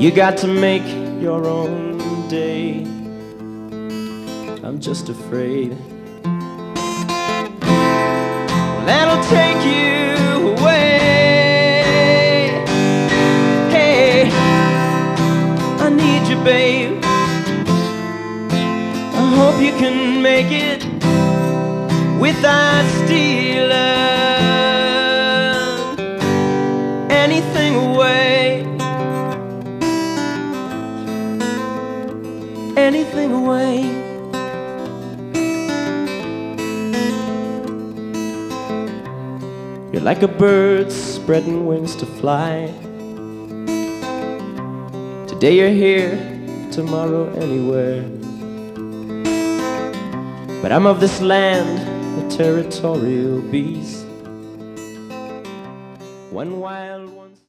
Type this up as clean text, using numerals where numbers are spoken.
You got to make your own day. I'm just afraid that'll take you away. Hey, I need you, babe. I hope you can make it without stealing anything away. Anything away. You're like a bird spreading wings to fly. Today you're here, tomorrow anywhere. But I'm of this land, a territorial beast. One wild one.